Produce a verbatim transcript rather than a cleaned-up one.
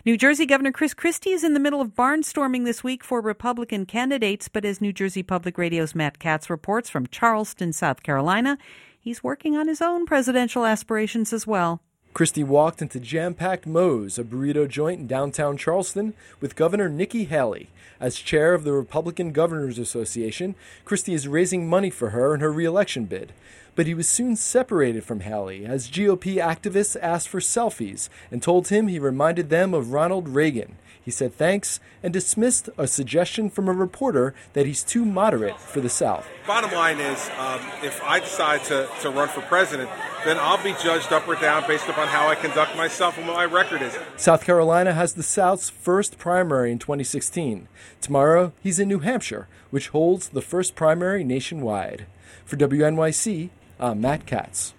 New Jersey Governor Chris Christie is in the middle of barnstorming this week for Republican candidates, but as New Jersey Public Radio's Matt Katz reports from Charleston, South Carolina, he's working on his own presidential aspirations as well. Christie walked into jam-packed Moe's, a burrito joint in downtown Charleston, with Governor Nikki Haley. As chair of the Republican Governors Association, Christie is raising money for her in her re-election bid. But he was soon separated from Haley as G O P activists asked for selfies and told him he reminded them of Ronald Reagan. He said thanks and dismissed a suggestion from a reporter that he's too moderate for the South. Bottom line is, um, if I decide to, to run for president, then I'll be judged up or down based upon how I conduct myself and what my record is. South Carolina has the South's first primary in twenty sixteen. Tomorrow, he's in New Hampshire, which holds the first primary nationwide. For W N Y C, I'm Matt Katz.